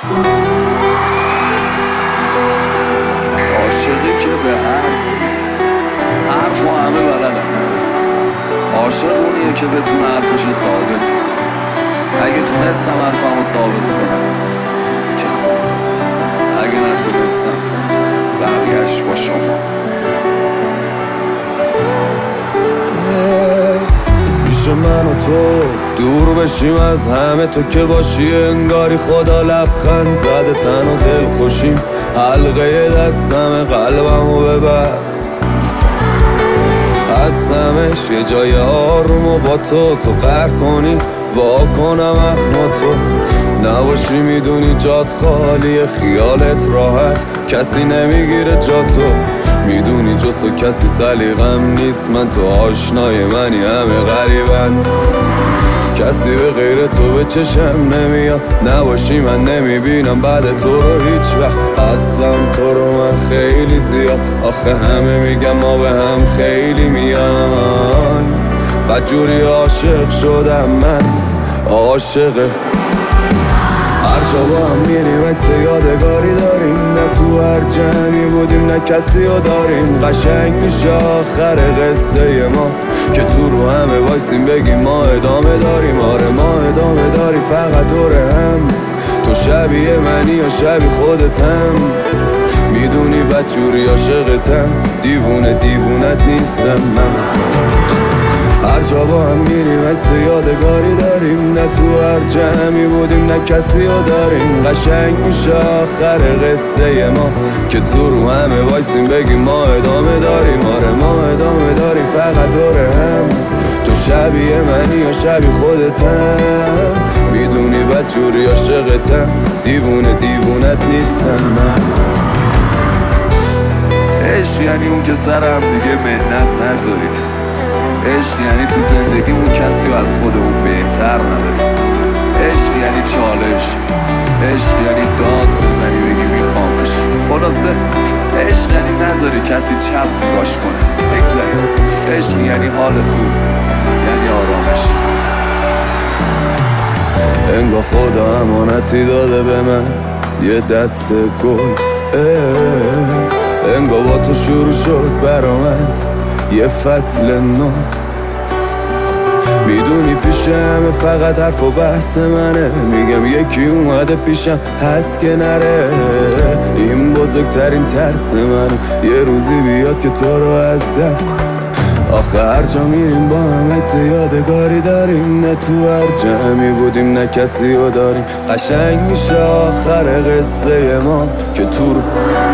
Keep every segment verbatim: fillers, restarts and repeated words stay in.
عاشقی که به حرف نیست، حرف و همه بلدن میزن. عاشق اونیه که بتونه حرفشو ثابت کنه. اگه تونستم حرفمو ثابت کنم که خوب، اگه نتونستم بقیه‌اش با شما. میشه من و تو دور بشیم از همه، تو که باشی انگاری خدا لبخند زده. تن و دل خوشیم، حلقه دستم قلبمو ببر. هستمش یه جای آروم و با تو تو قهر کنی وا کنم اخما تو نباشی. میدونی جات خالیه، خیالت راحت، کسی نمیگیره جا تو. میدونی جز تو کسی سلیقم نیست، من تو آشنای منی همه غریبن. کسی به غیر تو به چشم نمیاد، نباشی من نمیبینم بعد تو رو هیچ وقت. هستم تو رو من خیلی زیاد، آخه همه میگم ما به هم خیلی میان. بدجوری عاشق شدم من، عاشقه. هر جا با هم میریم عکس یادگاری داریم، نه تو هر جمعی بودیم نه کسی رو داریم. قشنگ میشه آخر قصه ما که تو رو همه وایسیم بگیم ما ادامه داریم. آره ما ادامه داریم فقط دور هم. تو شبیه منی یا شبیه خودتم، میدونی بدجوری عاشقتم، دیوونه دیوونت نیستم من. هر جا با هم میریم عکس یادگاری داریم، نه تو هر جمعی بودیم نه کسی رو داریم. قشنگ میشه آخر قصه ما که تو رو همه وایسیم بگیم ما ادامه داریم. آره ما ادامه داریم فقط دور هم. تو شبیه منی یا شبیه خودتم، میدونی بدجوری عاشقتم، دیوونه دیوونت نیستم من. عشق یعنی اون که سر هم دیگه منت نذارید. عشق یعنی تو زندگیمون کسی رو از خودمون بهتر نداریم. عشق یعنی چالش، عشق یعنی داد بزنی بگی میخوامش. خلاصه عشق یعنی نذاری کسی چپ نگاش کنه، بگذاری. عشق یعنی حال خوب، یعنی آرامش. انگار خدا امانتی داده به من یه دست گل، انگار با تو شروع شد برا من یه فصل نو. میدونی پیش همه فقط حرف و بحث منه، میگم یکی اومده پیشم هست که نره. این بزرگترین ترس منه یه روزی بیاد که تو رو از دست. آخه هر جا میریم با هم عکس یادگاری داریم، نه تو هر جمعی بودیم نه کسی رو داریم. قشنگ میشه آخر قصه ما که تو رو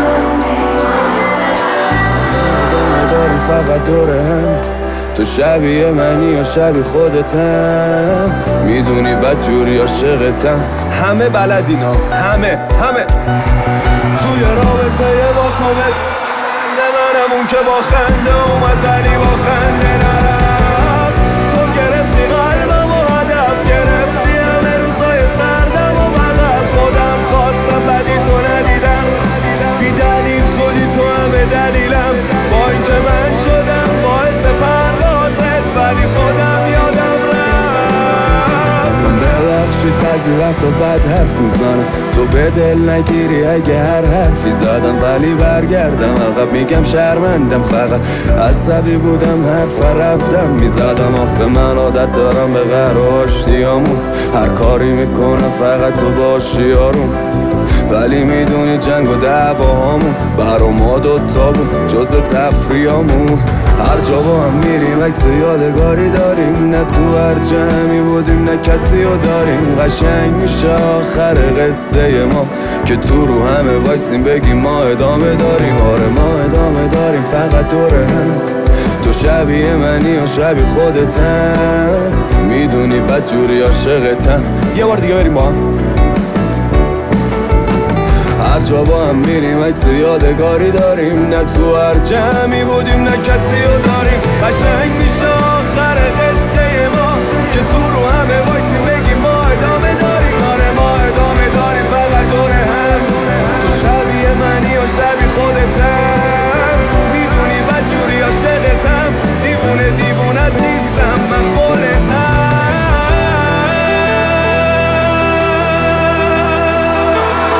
داریم فقط دور هم. تو شبیه منی یا شبیه خودتم، میدونی بدجوری عاشقتم، همه بلدینا همه همه. توی رابطه با تو بدون منم اون که با خنده اومد ولی با خنده نرفت. تو گرفتی قلبم و هدف گرفتی همه روزای سردم و بغل. خودم خواستم بدی تو ندیدم، بی دلیل شدی تو همه دلیلم. با اینکه من شدم باعث پروازت ولی خودم یادم رفت. ببخشید بعضی وقتا بد حرف میزنم، تو به دل نگیری اگه هر حرفی زدم. ولی برگردم عقب میگم شرمندم، فقط عصبی بودم حرف رفتم میزدم. آخه من عادت دارم به قهر و آشتیامون، هر کاری میکنم فقط تو باشی آروم. ولی میدونی جنگ و دعواهامون برا ما دوتا بود جز تفریامون. هر جا با هم میریم عکس یادگاری داریم، نه تو هر جمعی بودیم نه کسی رو داریم. قشنگ میشه آخر قصه ما که تو رو همه وایسیم بگیم ما ادامه داریم. آره ما ادامه داریم فقط دور هم. تو شبیه منی یا شبیه خودتم، میدونی بدجوری عاشقتم. یه بار دیگه بریم با هم. هر جا با هم میریم عکس یادگاری داریم، نه تو هر جمعی بودیم نه کسی رو داریم. قشنگ میشه آخر قصه ما که تو رو همه وایسیم بگیم ما ادامه داریم. آره ما ادامه داریم فقط دور هم. تو شبیه منی و شبیه خودتم، میدونی بدجوری عاشقتم، دیوونه دیوونت نیستم من خودتم.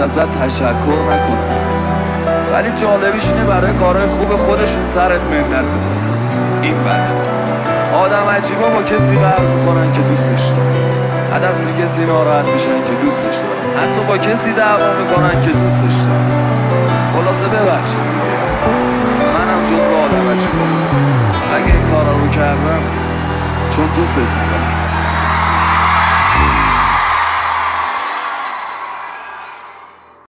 ازت تشکر نکنن، ولی جالبیش اینه برای کارهای خوب خودشون سرت منت بزنن. این بله آدم عجیبا با کسی قهر میکنن که دوستش دارن، از دست کسی ناراحت میشن که دوستش دارن، حتی با کسی دعوا میکنن که دوستش دارن. خلاصه ببخشید منم جزو آدم عجیبا بودم اگه این کارا رو کردم، چون دوستتون دارم.